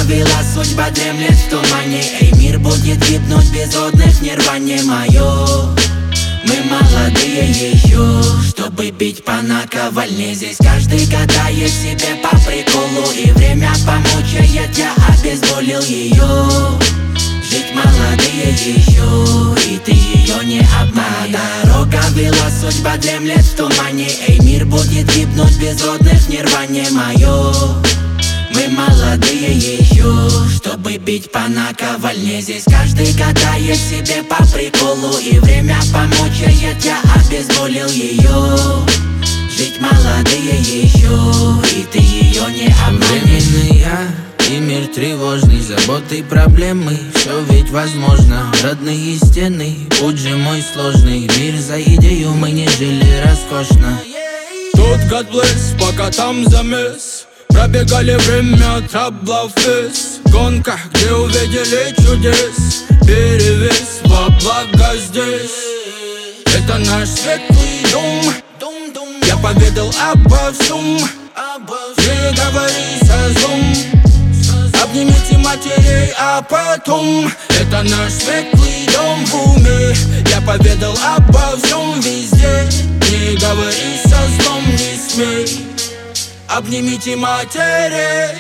вела, судьба дремлет в тумане. Эй, мир будет гибнуть без отдых, нирване мое. Мы молодые еще, чтобы бить по наковальне. Здесь каждый гадает себе по приколу, и время помучает, я обезволил ее. Жить молодые еще, и ты ее не обманешь. Дорога вела, судьба дремлет в тумане. Эй, мир будет гибнуть без отдых, нирване мое. Мы молодые еще, чтобы бить по наковальне. Здесь каждый гадает себе по приколу, и время помучает, я обезволил ее. Жить молодые еще, и ты ее не обманешь. Временный я и мир тревожный, заботы и проблемы, все ведь возможно. Родные стены, путь же мой сложный. Мир за идею, мы не жили роскошно. Тут God bless, пока там замес. Пробегали время траблов вес. Гонка, где увидели чудес. Перевес во благо здесь. Это наш светлый дом. Я поведал обо всем. Не говори со злом. Обнимите матерей, а потом. Это наш светлый дом в уме. Я поведал обо всем везде. Не говори со злом, не смей. Обнимите матерей.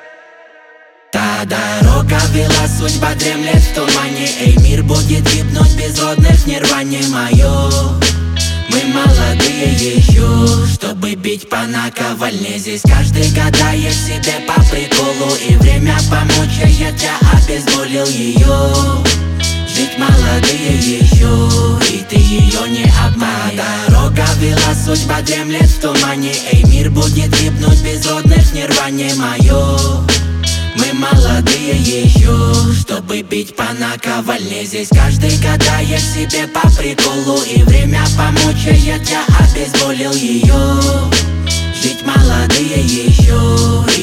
Та дорога вела, судьба дремлет в тумане. Эй, мир будет гибнуть без отдых, нирване мое. Мы молодые еще, чтобы бить по наковальне. Здесь каждый гадает себе по приколу, и время помучает, я обезволил ее. Жить молодые еще, и ты ее не обманешь. Дорога вела, судьба дремлет в тумане. Эй, мир будет гибнуть без отдых, нирване мое. Мы молодые еще, чтобы бить по наковальне. Здесь каждый гадает себе по приколу, и время помучает, я обезволил ее. Жить молодые еще,